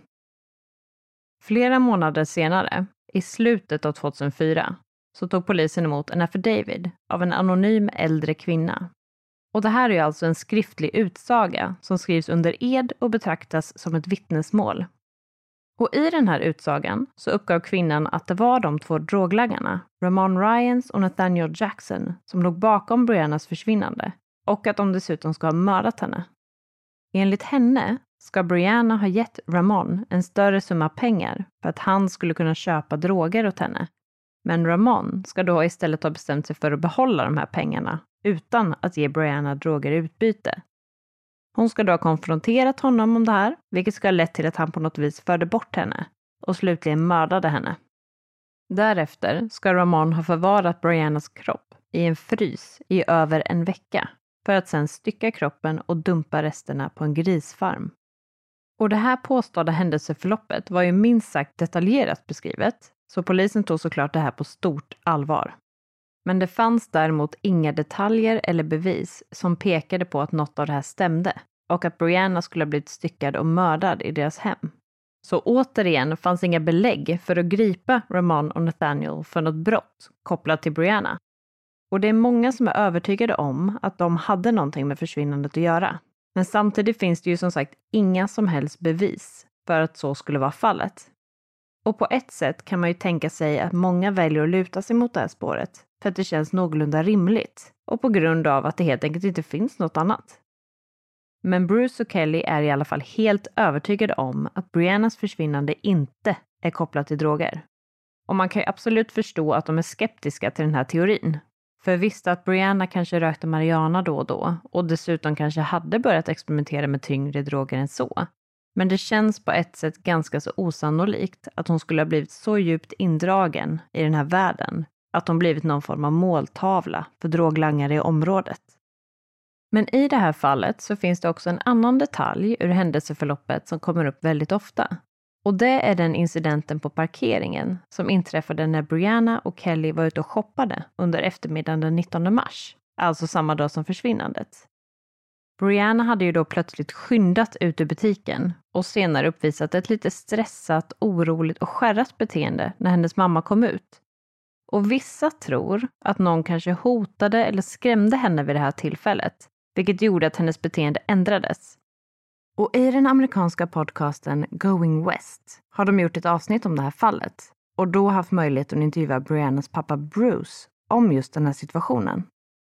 Flera månader senare, i slutet av tjugohundrafyra, så tog polisen emot en affidavit av en anonym äldre kvinna. Och det här är alltså en skriftlig utsaga som skrivs under ed och betraktas som ett vittnesmål. Och i den här utsagan så uppgav kvinnan att det var de två droglaggarna, Ramon Ryans och Nathaniel Jackson, som låg bakom Briannas försvinnande och att de dessutom ska ha mördat henne. Enligt henne ska Brianna ha gett Ramon en större summa pengar för att han skulle kunna köpa droger åt henne. Men Ramon ska då istället ha bestämt sig för att behålla de här pengarna utan att ge Brianna droger i utbyte. Hon ska då ha konfronterat honom om det här, vilket ska ha lett till att han på något vis förde bort henne och slutligen mördade henne. Därefter ska Ramon ha förvarat Briannas kropp i en frys i över en vecka för att sedan stycka kroppen och dumpa resterna på en grisfarm. Och det här påstådda händelseförloppet var ju minst sagt detaljerat beskrivet, så polisen tog såklart det här på stort allvar. Men det fanns däremot inga detaljer eller bevis som pekade på att något av det här stämde, och att Brianna skulle ha blivit styckad och mördad i deras hem. Så återigen fanns inga belägg för att gripa Ramon och Nathaniel för något brott kopplat till Brianna. Och det är många som är övertygade om att de hade någonting med försvinnandet att göra. Men samtidigt finns det ju som sagt inga som helst bevis för att så skulle vara fallet. Och på ett sätt kan man ju tänka sig att många väljer att luta sig mot det här spåret för att det känns någorlunda rimligt och på grund av att det helt enkelt inte finns något annat. Men Bruce och Kelly är i alla fall helt övertygade om att Briannas försvinnande inte är kopplat till droger. Och man kan ju absolut förstå att de är skeptiska till den här teorin. För visst att Brianna kanske rökte marijuana då och då och dessutom kanske hade börjat experimentera med tyngre droger än så. Men det känns på ett sätt ganska så osannolikt att hon skulle ha blivit så djupt indragen i den här världen att hon blivit någon form av måltavla för droglangare i området. Men i det här fallet så finns det också en annan detalj ur händelseförloppet som kommer upp väldigt ofta. Och det är den incidenten på parkeringen som inträffade när Brianna och Kelly var ute och shoppade under eftermiddagen den nittonde mars, alltså samma dag som försvinnandet. Brianna hade ju då plötsligt skyndat ut ur butiken och senare uppvisat ett lite stressat, oroligt och skärrat beteende när hennes mamma kom ut. Och vissa tror att någon kanske hotade eller skrämde henne vid det här tillfället, vilket gjorde att hennes beteende ändrades. Och i den amerikanska podcasten Going West har de gjort ett avsnitt om det här fallet och då haft möjlighet att intervjua Briannas pappa Bruce om just den här situationen.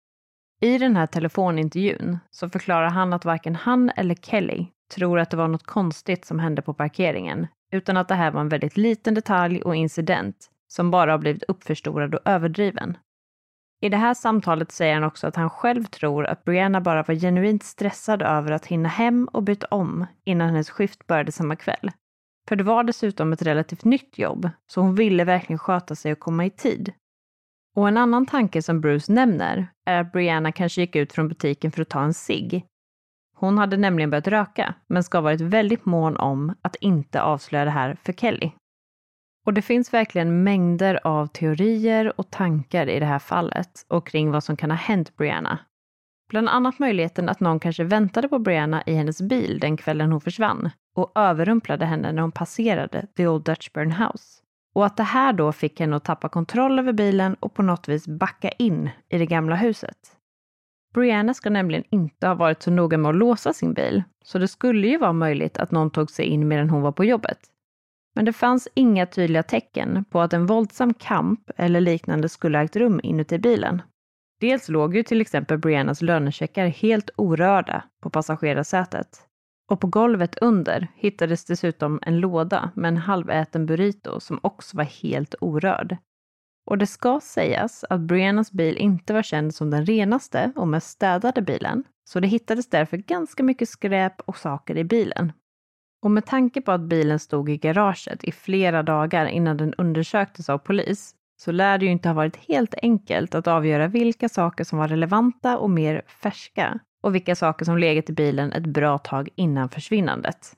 I den här telefonintervjun så förklarar han att varken han eller Kelly tror att det var något konstigt som hände på parkeringen, utan att det här var en väldigt liten detalj och incident som bara har blivit uppförstorad och överdriven. I det här samtalet säger han också att han själv tror att Brianna bara var genuint stressad över att hinna hem och byta om innan hennes skift började samma kväll. För det var dessutom ett relativt nytt jobb, så hon ville verkligen sköta sig och komma i tid. Och en annan tanke som Bruce nämner är att Brianna kanske gick ut från butiken för att ta en cigg. Hon hade nämligen börjat röka, men ska ha varit väldigt mån om att inte avslöja det här för Kelly. Och det finns verkligen mängder av teorier och tankar i det här fallet och kring vad som kan ha hänt Brianna. Bland annat möjligheten att någon kanske väntade på Brianna i hennes bil den kvällen hon försvann och överrumplade henne när hon passerade The Old Dutchburn House. Och att det här då fick henne att tappa kontroll över bilen och på något vis backa in i det gamla huset. Brianna ska nämligen inte ha varit så noga med att låsa sin bil, så det skulle ju vara möjligt att någon tog sig in medan hon var på jobbet. Men det fanns inga tydliga tecken på att en våldsam kamp eller liknande skulle ha ägt rum inuti bilen. Dels låg ju till exempel Briannas lönecheckar helt orörda på passagerarsätet. Och på golvet under hittades dessutom en låda med en halväten burrito som också var helt orörd. Och det ska sägas att Briannas bil inte var känd som den renaste och mest städade bilen, så det hittades därför ganska mycket skräp och saker i bilen. Och med tanke på att bilen stod i garaget i flera dagar innan den undersöktes av polis, så lär det ju inte ha varit helt enkelt att avgöra vilka saker som var relevanta och mer färska och vilka saker som legat i bilen ett bra tag innan försvinnandet.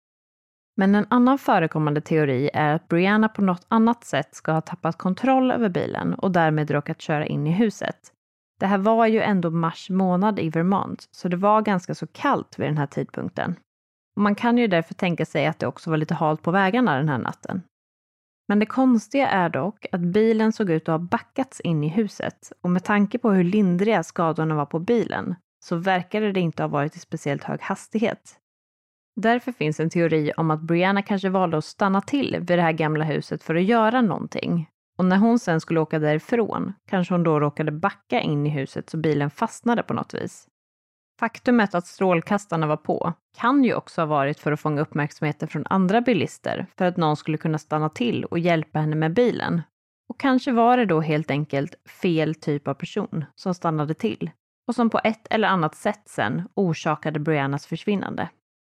Men en annan förekommande teori är att Brianna på något annat sätt ska ha tappat kontroll över bilen och därmed råkat köra in i huset. Det här var ju ändå mars månad i Vermont, så det var ganska så kallt vid den här tidpunkten. Och man kan ju därför tänka sig att det också var lite halt på vägarna den här natten. Men det konstiga är dock att bilen såg ut att ha backats in i huset och med tanke på hur lindriga skadorna var på bilen så verkade det inte ha varit i speciellt hög hastighet. Därför finns en teori om att Brianna kanske valde att stanna till vid det här gamla huset för att göra någonting. Och när hon sen skulle åka därifrån kanske hon då råkade backa in i huset så bilen fastnade på något vis. Faktumet att strålkastarna var på kan ju också ha varit för att fånga uppmärksamheten från andra bilister för att någon skulle kunna stanna till och hjälpa henne med bilen. Och kanske var det då helt enkelt fel typ av person som stannade till och som på ett eller annat sätt sen orsakade Briannas försvinnande.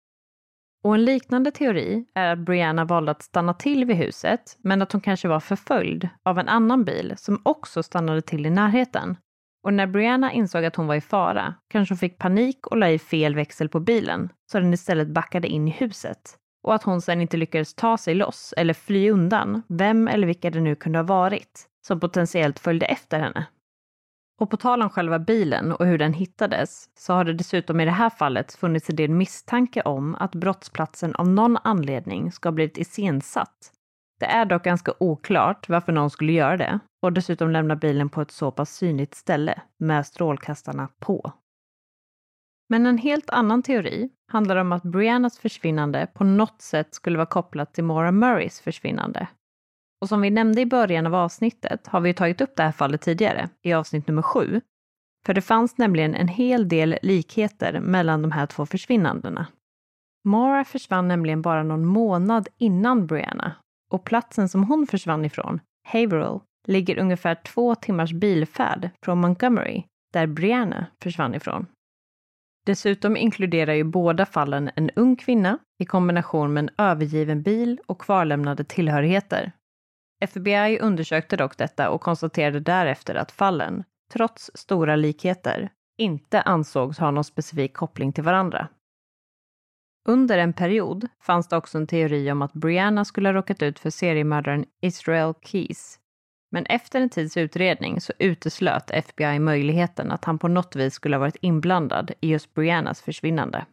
Och en liknande teori är att Brianna valde att stanna till vid huset men att hon kanske var förföljd av en annan bil som också stannade till i närheten. Och när Brianna insåg att hon var i fara kanske hon fick panik och la i fel växel på bilen så den istället backade in i huset. Och att hon sen inte lyckades ta sig loss eller fly undan vem eller vilka det nu kunde ha varit som potentiellt följde efter henne. Och på tal om själva bilen och hur den hittades så har det dessutom i det här fallet funnits en del misstanke om att brottsplatsen av någon anledning ska ha blivit iscensatt. Det är dock ganska oklart varför någon skulle göra det och dessutom lämna bilen på ett så pass synligt ställe med strålkastarna på. Men en helt annan teori handlar om att Briannas försvinnande på något sätt skulle vara kopplat till Maura Murrays försvinnande. Och som vi nämnde i början av avsnittet har vi tagit upp det här fallet tidigare i avsnitt nummer sju. För det fanns nämligen en hel del likheter mellan de här två försvinnandena. Maura försvann nämligen bara någon månad innan Brianna och platsen som hon försvann ifrån, Haverhill, ligger ungefär två timmars bilfärd från Montgomery där Brianna försvann ifrån. Dessutom inkluderar ju båda fallen en ung kvinna i kombination med en övergiven bil och kvarlämnade tillhörigheter. F B I undersökte dock detta och konstaterade därefter att fallen, trots stora likheter, inte ansågs ha någon specifik koppling till varandra. Under en period fanns det också en teori om att Brianna skulle ha råkat ut för seriemördaren Israel Keyes. Men efter en tids utredning så uteslöt F B I möjligheten att han på något vis skulle ha varit inblandad i just Briannas försvinnande.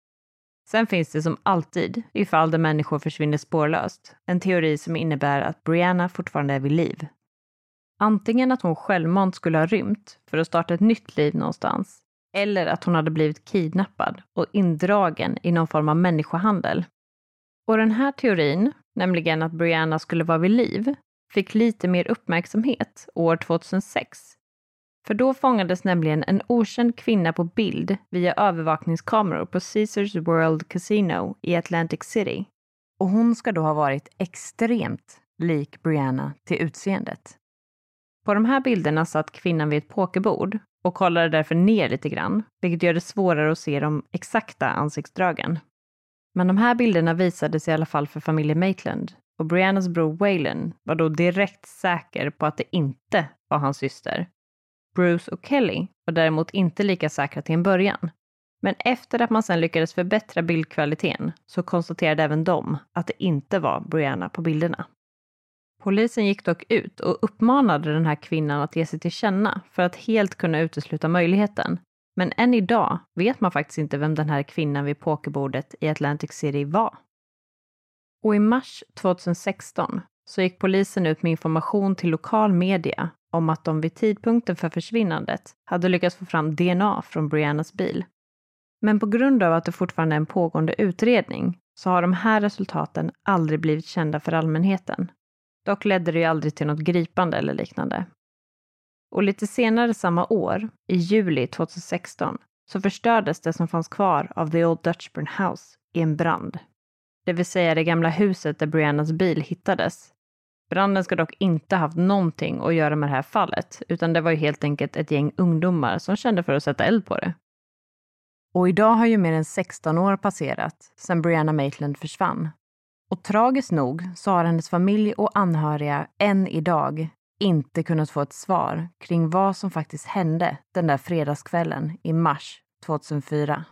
Sen finns det som alltid, i fall där människor försvinner spårlöst, en teori som innebär att Brianna fortfarande är vid liv. Antingen att hon självmant skulle ha rymt för att starta ett nytt liv någonstans, eller att hon hade blivit kidnappad och indragen i någon form av människohandel. Och den här teorin, nämligen att Brianna skulle vara vid liv, fick lite mer uppmärksamhet år tjugohundrasex. För då fångades nämligen en okänd kvinna på bild via övervakningskameror på Caesars World Casino i Atlantic City. Och hon ska då ha varit extremt lik Brianna till utseendet. På de här bilderna satt kvinnan vid ett pokerbord och kollade därför ner lite grann, vilket gör det svårare att se de exakta ansiktsdragen. Men de här bilderna visades i alla fall för familjen Maitland och Briannas bror Waylon var då direkt säker på att det inte var hans syster. Bruce och Kelly var däremot inte lika säkra till en början. Men efter att man sedan lyckades förbättra bildkvaliteten så konstaterade även de att det inte var Brianna på bilderna. Polisen gick dock ut och uppmanade den här kvinnan att ge sig till känna för att helt kunna utesluta möjligheten. Men än idag vet man faktiskt inte vem den här kvinnan vid pokerbordet i Atlantic City var. Och i mars tjugohundrasexton så gick polisen ut med information till lokal media om att de vid tidpunkten för försvinnandet hade lyckats få fram D N A från Briannas bil. Men på grund av att det fortfarande är en pågående utredning så har de här resultaten aldrig blivit kända för allmänheten. Dock ledde det ju aldrig till något gripande eller liknande. Och lite senare samma år, i juli tjugohundrasexton, så förstördes det som fanns kvar av The Old Dutchburn House i en brand. Det vill säga det gamla huset där Briannas bil hittades. Branden ska dock inte haft någonting att göra med det här fallet, utan det var ju helt enkelt ett gäng ungdomar som kände för att sätta eld på det. Och idag har ju mer än sexton år passerat sedan Brianna Maitland försvann. Och tragiskt nog så har hennes familj och anhöriga än idag inte kunnat få ett svar kring vad som faktiskt hände den där fredagskvällen i mars tjugohundrafyra.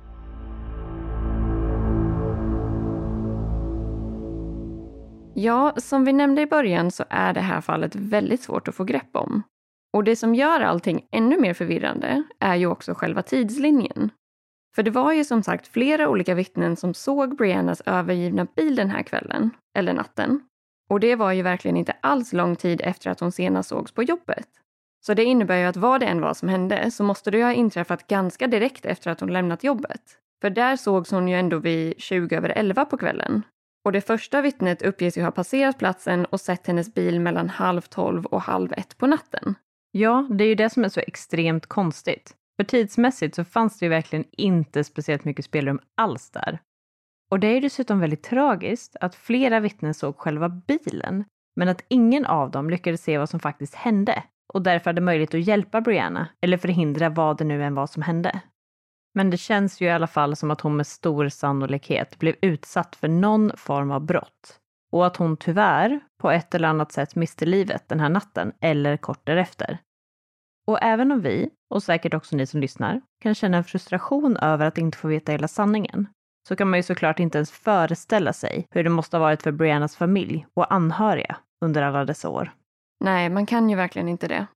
Ja, som vi nämnde i början så är det här fallet väldigt svårt att få grepp om. Och det som gör allting ännu mer förvirrande är ju också själva tidslinjen. För det var ju som sagt flera olika vittnen som såg Briannas övergivna bil den här kvällen, eller natten. Och det var ju verkligen inte alls lång tid efter att hon senast sågs på jobbet. Så det innebär ju att vad det än var som hände så måste det ju ha inträffat ganska direkt efter att hon lämnat jobbet. För där sågs hon ju ändå vid tjugo över elva på kvällen. Och det första vittnet uppges ju ha passerat platsen och sett hennes bil mellan halv tolv och halv ett på natten.
Ja, det är ju det som är så extremt konstigt. För tidsmässigt så fanns det ju verkligen inte speciellt mycket spelrum alls där. Och det är ju dessutom väldigt tragiskt att flera vittnen såg själva bilen, men att ingen av dem lyckades se vad som faktiskt hände och därför hade möjlighet att hjälpa Brianna eller förhindra vad det nu än var som hände. Men det känns ju i alla fall som att hon med stor sannolikhet blev utsatt för någon form av brott. Och att hon tyvärr på ett eller annat sätt miste livet den här natten eller kort därefter. Och även om vi, och säkert också ni som lyssnar, kan känna en frustration över att inte få veta hela sanningen, så kan man ju såklart inte ens föreställa sig hur det måste ha varit för Briannas familj och anhöriga under alla dessa år.
Nej, man kan ju verkligen inte det.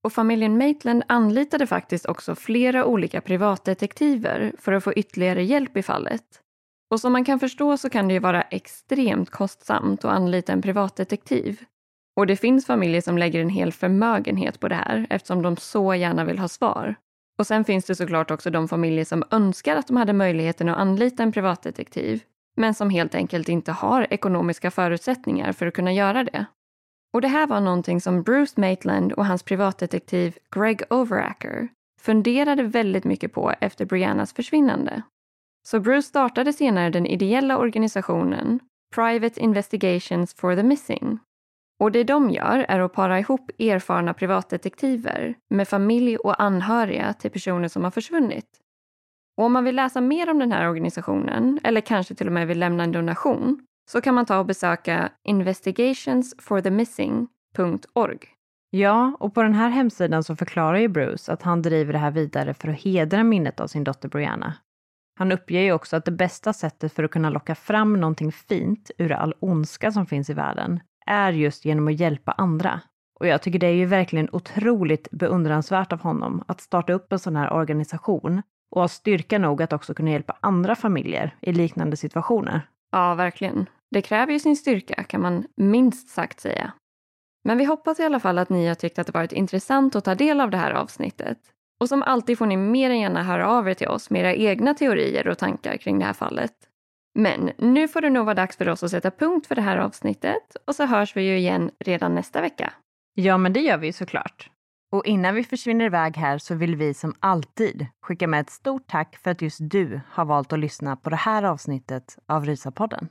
Och familjen Maitland anlitade faktiskt också flera olika privatdetektiver för att få ytterligare hjälp i fallet. Och som man kan förstå så kan det ju vara extremt kostsamt att anlita en privatdetektiv. Och det finns familjer som lägger en hel förmögenhet på det här eftersom de så gärna vill ha svar. Och sen finns det såklart också de familjer som önskar att de hade möjligheten att anlita en privatdetektiv, men som helt enkelt inte har ekonomiska förutsättningar för att kunna göra det. Och det här var någonting som Bruce Maitland och hans privatdetektiv Greg Overacker funderade väldigt mycket på efter Briannas försvinnande. Så Bruce startade senare den ideella organisationen Private Investigations for the Missing. Och det de gör är att para ihop erfarna privatdetektiver med familj och anhöriga till personer som har försvunnit. Och om man vill läsa mer om den här organisationen, eller kanske till och med vill lämna en donation, så kan man ta och besöka investigations for the missing punkt org.
Ja, och på den här hemsidan så förklarar ju Bruce att han driver det här vidare för att hedra minnet av sin dotter Brianna. Han uppger ju också att det bästa sättet för att kunna locka fram någonting fint ur all ondska som finns i världen är just genom att hjälpa andra. Och jag tycker det är ju verkligen otroligt beundransvärt av honom att starta upp en sån här organisation och ha styrka nog att också kunna hjälpa andra familjer i liknande situationer.
Ja, verkligen. Det kräver ju sin styrka, kan man minst sagt säga. Men vi hoppas i alla fall att ni har tyckt att det varit intressant att ta del av det här avsnittet. Och som alltid får ni mer än gärna höra av er till oss med era egna teorier och tankar kring det här fallet. Men nu får det nog vara dags för oss att sätta punkt för det här avsnittet och så hörs vi ju igen redan nästa vecka.
Ja, men det gör vi såklart. Och innan vi försvinner iväg här så vill vi som alltid skicka med ett stort tack för att just du har valt att lyssna på det här avsnittet av Rysapodden.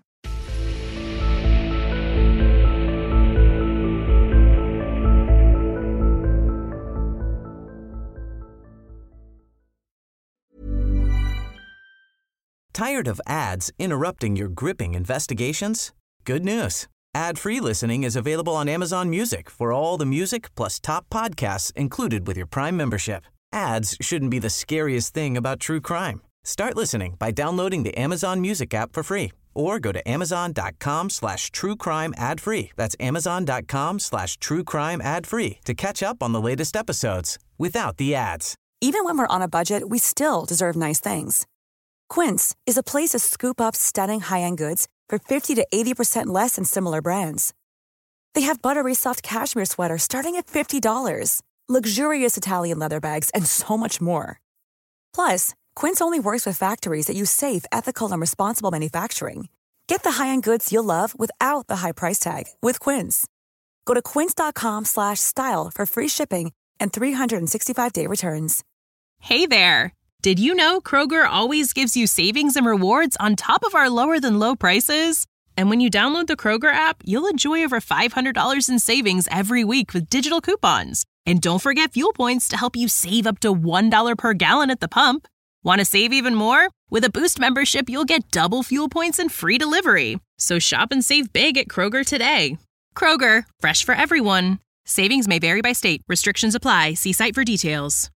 Tired of ads interrupting your gripping investigations? Good news. Ad-free listening is available on Amazon Music for all the music plus top podcasts included with your Prime membership. Ads shouldn't be the scariest thing about true crime. Start listening by downloading the Amazon Music app for free or go to amazon.com slash true crime ad free. That's amazon.com slash true crime ad free to catch up on the latest episodes without the ads.
Even when we're on a budget, we still deserve nice things. Quince is a place to scoop up stunning high-end goods for fifty to eighty percent less than similar brands. They have buttery soft cashmere sweaters starting at fifty dollars, luxurious Italian leather bags, and so much more. Plus, Quince only works with factories that use safe, ethical, and responsible manufacturing. Get the high-end goods you'll love without the high price tag with Quince. Go to quince.com slash style for free shipping and three sixty-five day returns.
Hey there! Did you know Kroger always gives you savings and rewards on top of our lower-than-low prices? And when you download the Kroger app, you'll enjoy over five hundred dollars in savings every week with digital coupons. And don't forget fuel points to help you save up to one dollar per gallon at the pump. Want to save even more? With a Boost membership, you'll get double fuel points and free delivery. So shop and save big at Kroger today. Kroger, fresh for everyone. Savings may vary by state. Restrictions apply. See site for details.